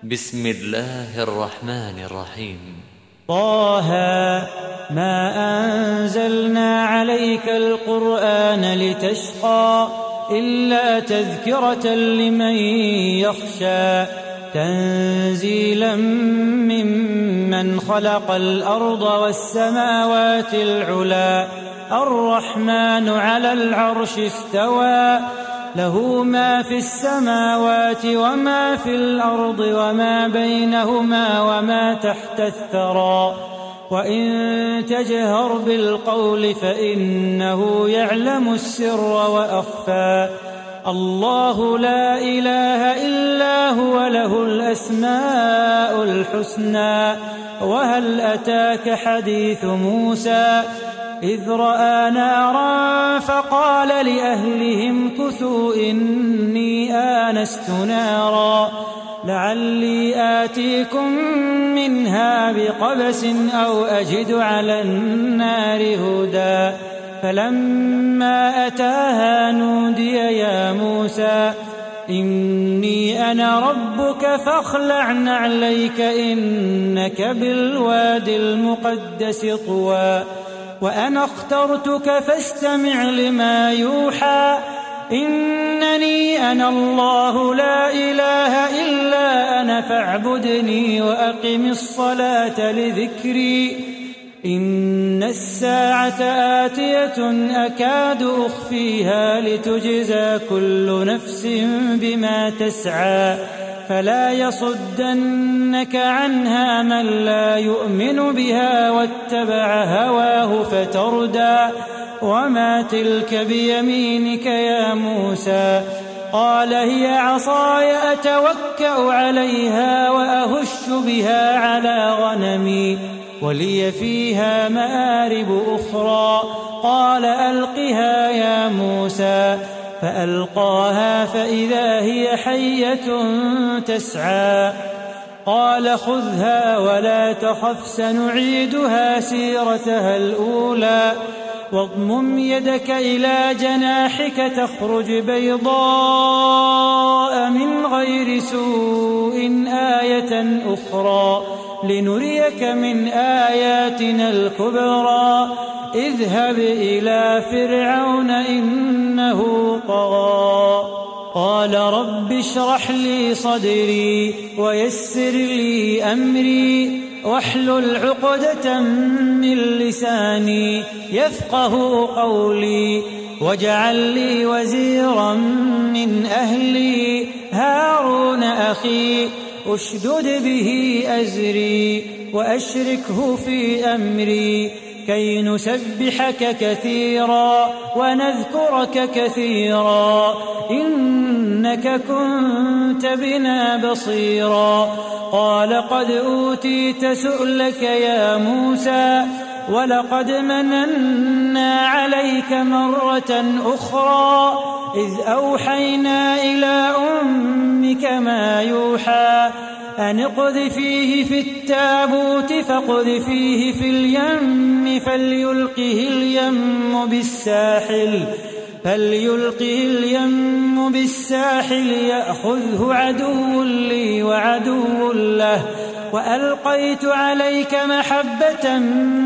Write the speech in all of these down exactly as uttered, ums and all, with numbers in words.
بسم الله الرحمن الرحيم. طه ما أنزلنا عليك القرآن لتشقى إلا تذكرة لمن يخشى تنزيلا ممن خلق الأرض والسماوات العلى الرحمن على العرش استوى له ما في السماوات وما في الأرض وما بينهما وما تحت الثرى وإن تجهر بالقول فإنه يعلم السر وأخفى الله لا إله إلا هو له الأسماء الحسنى وهل أتاك حديث موسى إذ رأى نارا فقال لأهلهم كثوا إني آنست نارا لعلي آتيكم منها بقبس أو أجد على النار هدى فلما أتاها نودي يا موسى إني أنا ربك فاخلع نعليك إنك بالوادي المقدس طوى وأنا اخترتك فاستمع لما يوحى إنني أنا الله لا إله إلا أنا فاعبدني وأقم الصلاة لذكري إن الساعة آتية أكاد أخفيها لتجزى كل نفس بما تسعى فلا يصدنك عنها من لا يؤمن بها واتبع هواه فتردى وما تلك بيمينك يا موسى قال هي عصاي أتوكأ عليها وأهش بها على غنمي ولي فيها مآرب أخرى قال ألقها يا موسى فألقاها فإذا هي حية تسعى قال خذها ولا تخف سنعيدها سيرتها الأولى واضمم يدك إلى جناحك تخرج بيضاء من غير سوء آية أخرى لنريك من آياتنا الكبرى اذهب إلى فرعون إنه طغى قال رب اشرح لي صدري ويسر لي أمري واحلل عقدة من لساني يفقه قولي واجعل لي وزيرا من أهلي هارون أخي أشدد به أزري وأشركه في أمري كي نسبحك كثيرا ونذكرك كثيرا إنك كنت بنا بصيرا قال قد أوتيت سؤلك يا موسى ولقد مننا عليك مرة أخرى إذ أوحينا إلى أمك ما يوحى أن اقذفيه في التابوت فاقذفيه في اليم فليلقه اليم بالساحل فليلقه اليم بالساحل يأخذه عدو لي وعدو له وألقيت عليك محبة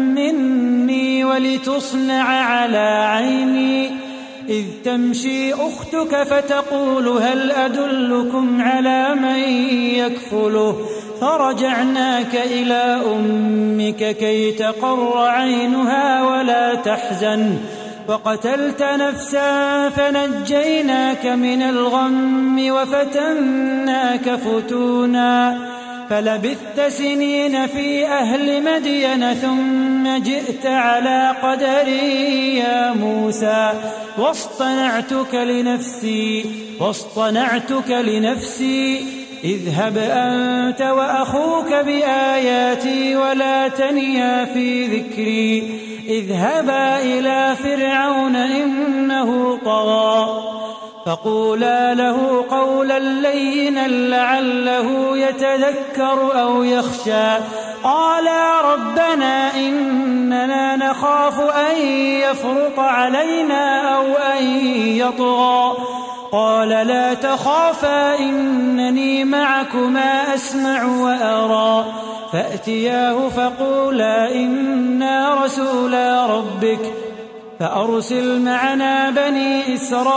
مني ولتصنع على عيني إذ تمشي أختك فتقول هل أدلكم على من يكفله فرجعناك إلى أمك كي تقر عينها ولا تحزن وقتلت نفسا فنجيناك من الغم وفتناك فتونا فلبثت سنين في أهل مدين ثم جئت على قدري يا موسى واصطنعتك لنفسي واصطنعتك لنفسي اذهب أنت وأخوك بآياتي ولا تنيا في ذكري اذهبا إلى فرعون إنه طغى فقولا له قولا لينا لعله يتذكر أو يخشى قالا ربنا إننا نخاف أن يفرط علينا أو أن يطغى قال لا تخافا إنني معكما أسمع وأرى فأتياه فقولا إنا رسولا ربك فأرسل معنا بني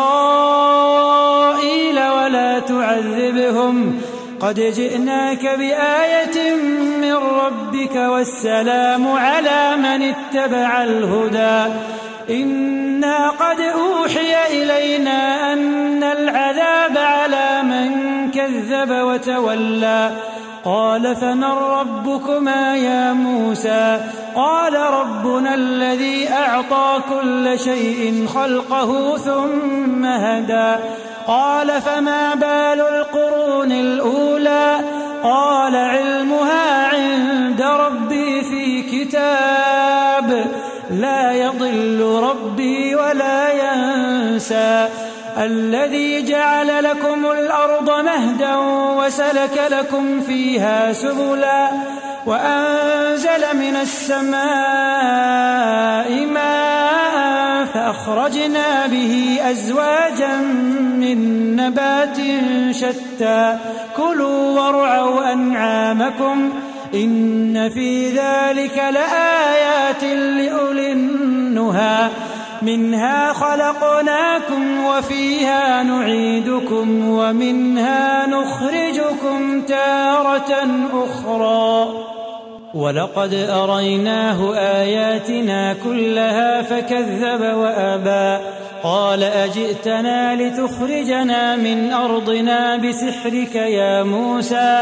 إسرائيل ولا تعذبهم قد جئناك بآية من ربك والسلام على من اتبع الهدى إنا قد أوحي إلينا أن العذاب على من كذب وتولى قال فمن ربكما يا موسى قال ربنا الذي أعطى كل شيء خلقه ثم هدى قال فما بال القرون الأولى قال علمها عند ربي في كتاب لا يضل ربي ولا ينسى الذي جعل لكم الأرض مهدا وسلك لكم فيها سبلا وأنزل من السماء ماء فأخرجنا به أزواجا من نبات شتى كلوا وارعوا أنعامكم إن في ذلك لآيات لأولي النهى منها خلقناكم وفيها نعيدكم ومنها نخرجكم تارة أخرى ولقد أريناه آياتنا كلها فكذب وأبى قال أجئتنا لتخرجنا من أرضنا بسحرك يا موسى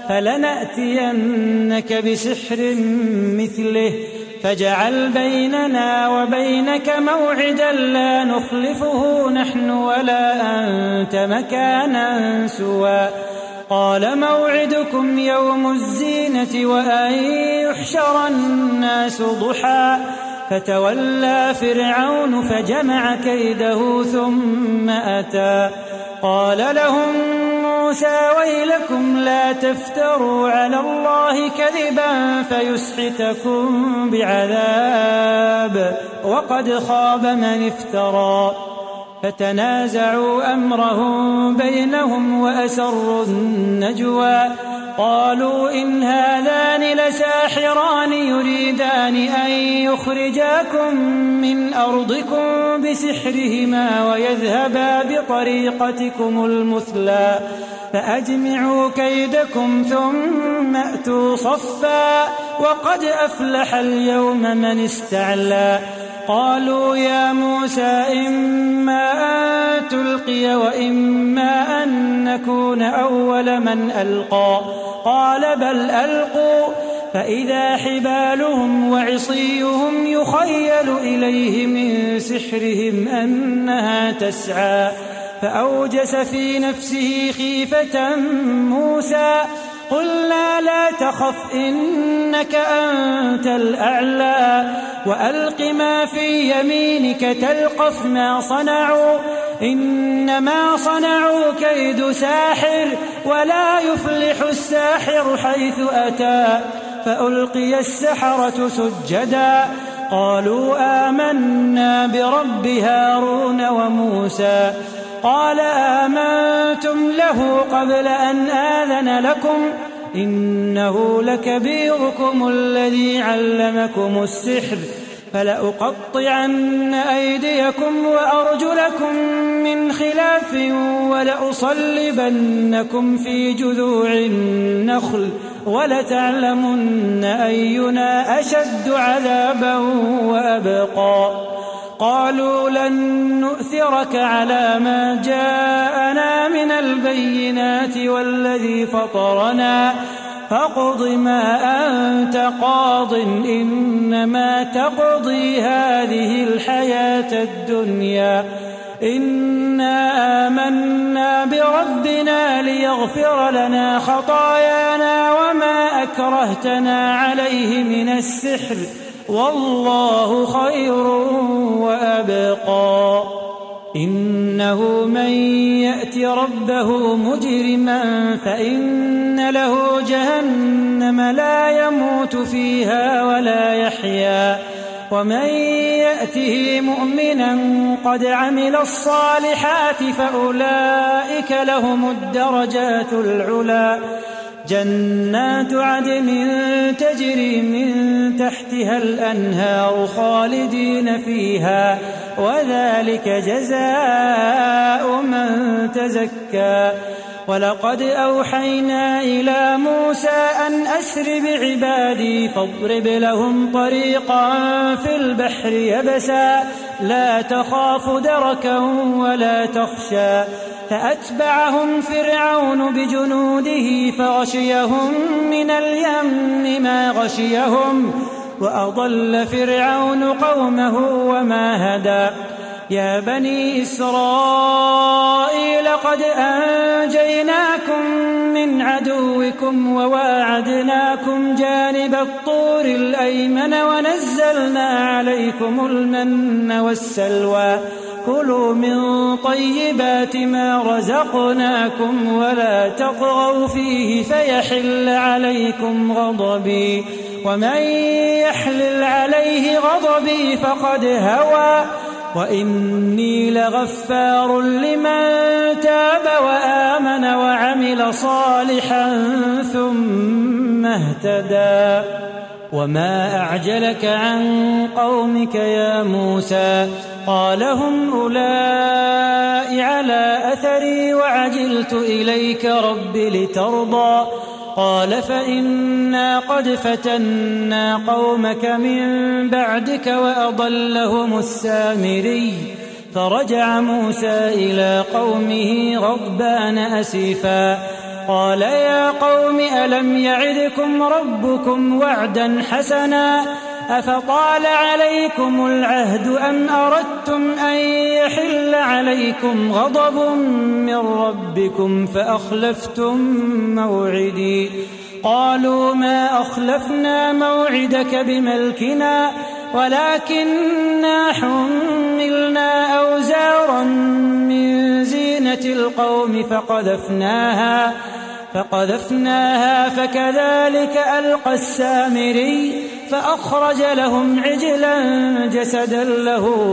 فلنأتينك بسحر مثله فاجعل بيننا وبينك موعدا لا نخلفه نحن ولا أنت مكانا سوى قال موعدكم يوم الزينة وأن يحشر الناس ضحى فتولى فرعون فجمع كيده ثم أتى قال لهم موسى ويلكم لا تفتروا على الله كذبا فيسحتكم بعذاب وقد خاب من افترى فتنازعوا أمرهم بينهم وأسروا النجوى قالوا إن هذان لساحران يريدان أن يخرجاكم من أرضكم بسحرهما ويذهبا بطريقتكم المثلى فأجمعوا كيدكم ثم أتوا صفا وقد أفلح اليوم من استعلى قالوا يا موسى إما أن تلقي وإما أن نكون أول من ألقى قال بل ألقوا فإذا حبالهم وعصيهم يخيل إليه من سحرهم أنها تسعى فأوجس في نفسه خيفة موسى قلنا لا تخف إنك أنت الأعلى وألق ما في يمينك تلقف ما صنعوا إنما صنعوا كيد ساحر ولا يفلح الساحر حيث أتى فألقي السحرة سجدا قالوا آمنا برب هارون وموسى قال آمنتم له قبل أن آذن لكم إنه لكبيركم الذي علمكم السحر فلأقطعن أيديكم وأرجلكم من خلاف ولأصلبنكم في جذوع النخل ولتعلمن أينا أشد عذابا وأبقى قالوا لن نؤثرك على ما جاءنا من البينات والذي فطرنا فاقض ما أنت قاض إنما تقضي هذه الحياة الدنيا إنا آمنا بربنا ليغفر لنا خطايانا وما أكرهتنا عليه من السحر والله خير وأبقى إنه من يأت ربه مجرما فإن له جهنم لا يموت فيها ولا يحيا ومن يأته مؤمنا قد عمل الصالحات فأولئك لهم الدرجات العلى جنات عدن تجري من تحتها الأنهار خالدين فيها وذلك جزاء من تزكى ولقد أوحينا إلى موسى أن أسر بعبادي فاضرب لهم طريقا في البحر يبسا لا تخاف دركا ولا تخشى فأتبعهم فرعون بجنوده فغشيهم من اليم ما غشيهم وأضل فرعون قومه وما هدى يا بني إسرائيل قد أنجيناكم من عدوكم وواعدناكم جانب الطور الأيمن ونزلنا عليكم المن والسلوى كلوا من طيبات ما رزقناكم ولا تطغوا فيه فيحل عليكم غضبي ومن يحلل عليه غضبي فقد هوى وإني لغفار لمن تاب وآمن وعمل صالحا ثم اهتدى وما أعجلك عن قومك يا موسى قال هم أولئك على أثري وعجلت إليك رب لترضى قال فإنا قد فتنا قومك من بعدك وأضلهم السامري فرجع موسى إلى قومه غضبان أسفا قال يا قوم ألم يعدكم ربكم وعدا حسنا أفطال عليكم العهد أم أردتم أن يحل عليكم غضب من ربكم فأخلفتم موعدي قالوا ما أخلفنا موعدك بملكنا ولكننا حملنا أوزارا من زينة القوم فقذفناها فقذفناها فكذلك ألقى السامري فأخرج لهم عجلا جسدا له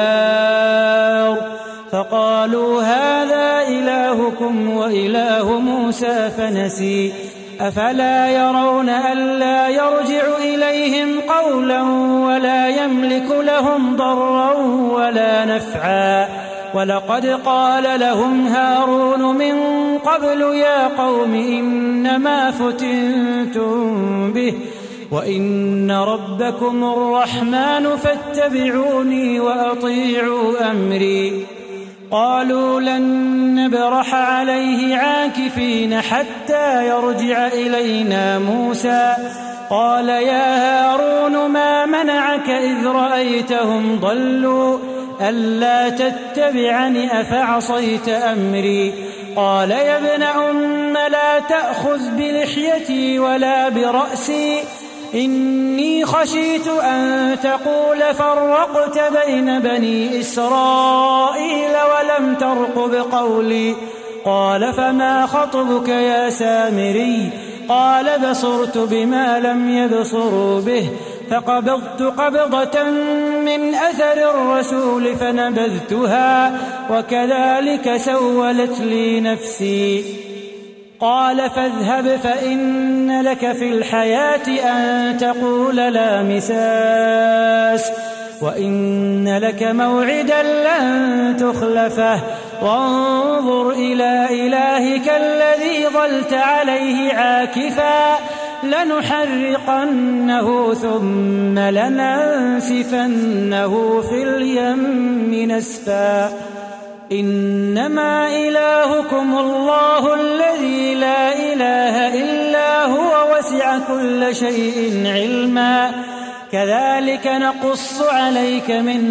خوار فقالوا هذا إلهكم وإله موسى فنسي أفلا يرون ألا يرجع إليهم قولا ولا يملك لهم ضرا ولا نفعا ولقد قال لهم هارون من قبل يا قوم إنما فتنتم به وإن ربكم الرحمن فاتبعوني وأطيعوا أمري قالوا لن نبرح عليه عاكفين حتى يرجع إلينا موسى قال يا هارون ما منعك إذ رأيتهم ضلوا ألا تتبعني أفعصيت أمري قال يا ابن أم لا تأخذ بلحيتي ولا برأسي إني خشيت أن تقول فرقت بين بني إسرائيل ولم ترقب قولي قال فما خطبك يا سامري قال بصرت بما لم يبصروا به فقبضت قبضة من أثر الرسول فنبذتها وكذلك سولت لي نفسي قال فاذهب فإن لك في الحياة أن تقول لا مساس وإن لك موعدا لن تخلفه وانظر إلى إلهك الذي ظلت عليه عاكفا لنحرقنه ثم لننسفنه في اليم نسفا إنما إلهكم الله الذي لا إله إلا هو وسع كل شيء علما كذلك نقص عليك من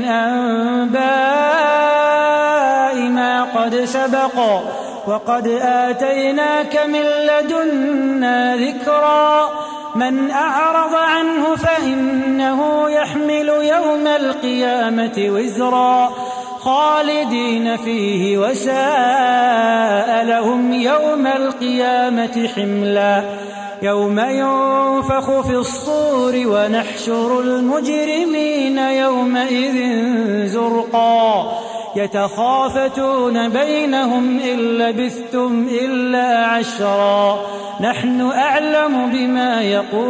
أنباء ما قد سبق وقد آتيناك من لدنا ذكرا من أعرض عنه فإنه يحمل يوم القيامة وزرا خالدين فيه وساء لهم يوم القيامة حملا يوم ينفخ في الصور ونحشر المجرمين يومئذ زرقا يتخافتون بينهم إن لبثتم إلا عشرا نحن أعلم بما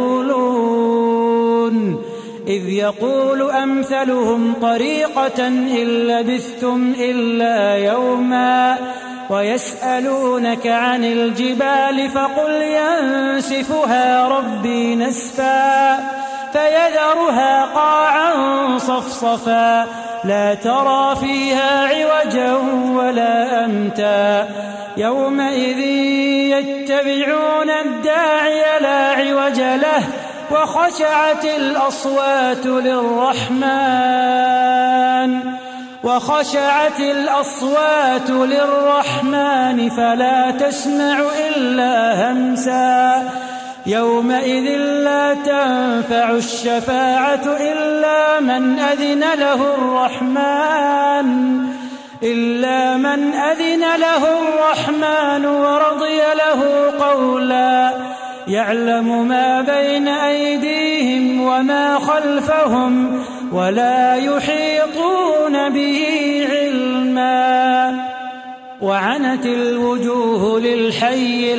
يقولون إذ يقول أمثلهم طريقة إن لبثتم إلا يوما ويسألونك عن الجبال فقل ينسفها ربي نسفا فيذرها قاعا صفصفا لا ترى فيها عوجا ولا أمتا يومئذ يتبعون الداعي لا عوج له وخشعت الأصوات للرحمن وخشعت الأصوات للرحمن فلا تسمع إلا همسا يومئذ لا تنفع الشفاعة إلا من أذن له الرحمن إلا من أذن له الرحمن ورضي له قولا يعلم ما بين أيديهم وما خلفهم ولا يحيطون به علما وعنت الوجوه للحي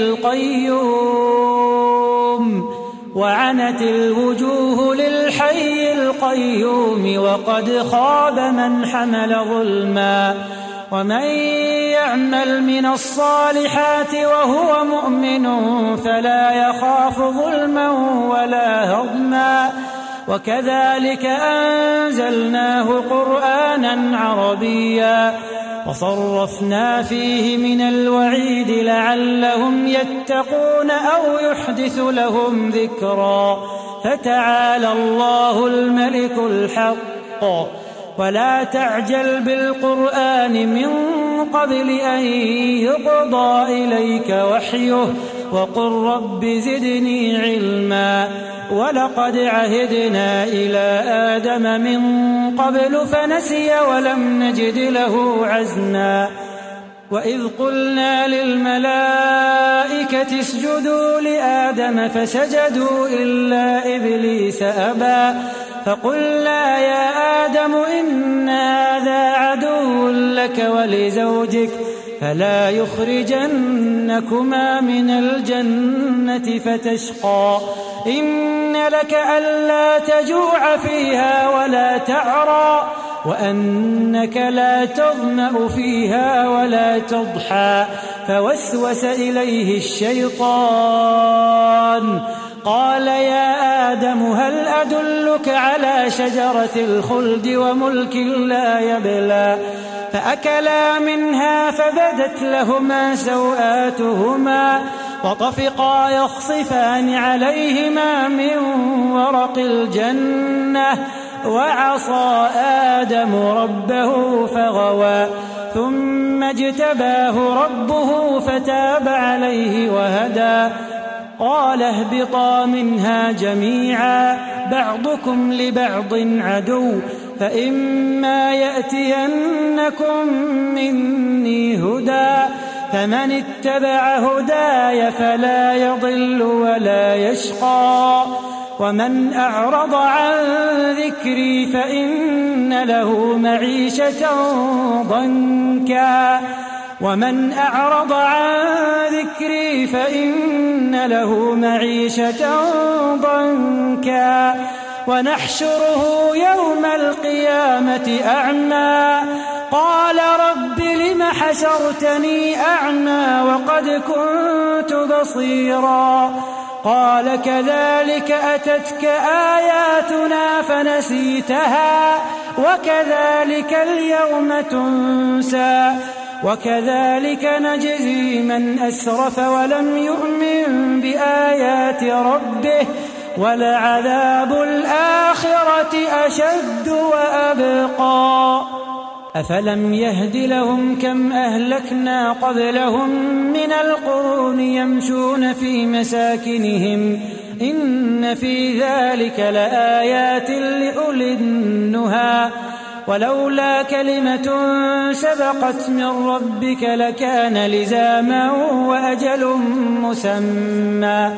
القيوم وعنت الوجوه للحي القيوم وقد خاب من حمل ظلما ومن يعمل من الصالحات وهو مؤمن فلا يخاف ظلما ولا هضما وكذلك أنزلناه قرآنا عربيا وصرفنا فيه من الوعيد لعلهم يتقون أو يحدث لهم ذكرا فتعالى الله الملك الحق ولا تعجل بالقرآن من قبل أن يقضى إليك وحيه وقل رب زدني علما ولقد عهدنا إلى آدم من قبل فنسي ولم نجد له عزما وإذ قلنا للملائكة اسجدوا لآدم فسجدوا إلا إبليس أبى فقلنا يا آدم إن هذا عدو لك ولزوجك فلا يخرجنكما من الجنة فتشقى إن لك ألا تجوع فيها ولا تعرى وأنك لا تظمأ فيها ولا تضحى فوسوس إليه الشيطان قال يا آدم هل أدلك على شجرة الخلد وملك لا يبلى فأكلا منها فبدت لهما سوآتهما وطفقا يخصفان عليهما من ورق الجنة وعصى آدم ربه فغوى ثم اجتباه ربه فتاب عليه وهدى قال اهبطا منها جميعا بعضكم لبعض عدو فإما يأتينكم مني هدى فمن اتبع هداي فلا يضل ولا يشقى ومن أعرض عن ذكري فإن له معيشة ضنكا ومن أعرض عن ذكري فإن له معيشة ضنكا ونحشره يوم القيامة أعمى قال رب لم حشرتني أعمى وقد كنت بصيرا قال كذلك أتتك آياتنا فنسيتها وكذلك اليوم تنسى وكذلك نجزي من أسرف ولم يؤمن بآيات ربه ولعذاب الآخرة أشد وأبقى أفلم يهد لهم كم أهلكنا قبلهم من القرون يمشون في مساكنهم إن في ذلك لآيات لأولي النهى ولولا كلمة سبقت من ربك لكان لزاما وأجل مسمى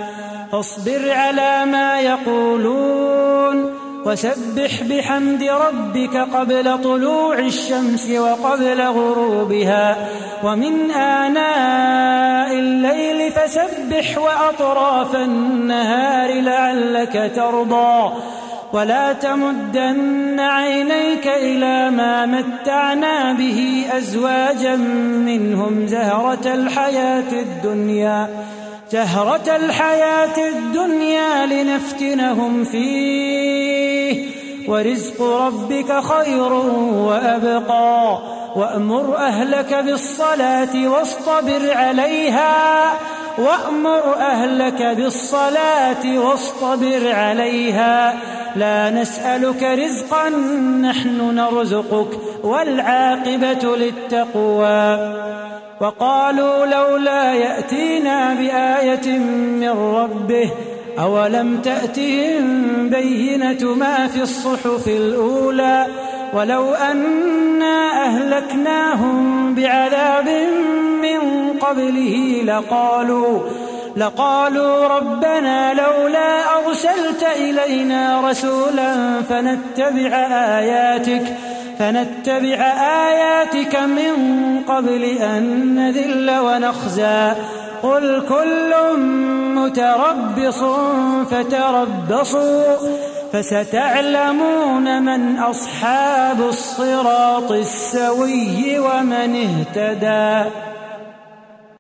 فاصبر على ما يقولون وسبح بحمد ربك قبل طلوع الشمس وقبل غروبها ومن آناء الليل فسبح وأطراف النهار لعلك ترضى ولا تمدن عينيك إلى ما متعنا به أزواجا منهم زهرة الحياة الدنيا زهرة الحياة الدنيا لنفتنهم فيه ورزق ربك خير وأبقى وأمر أهلك بالصلاة واصطبر عليها وأمر أهلك بالصلاة واصطبر عليها لا نسألك رزقا نحن نرزقك والعاقبة للتقوى وقالوا لولا يأتينا بآية من ربه أولم تأتهم بينة ما في الصحف الأولى ولو أنا أهلكناهم بعذاب من قبله لقالوا لقالوا ربنا لولا أرسلت إلينا رسولا فنتبع آياتك فنتبع آياتك من قبل أن نذل ونخزى قل كل متربص فتربصوا فستعلمون من أصحاب الصراط السوي ومن اهتدى.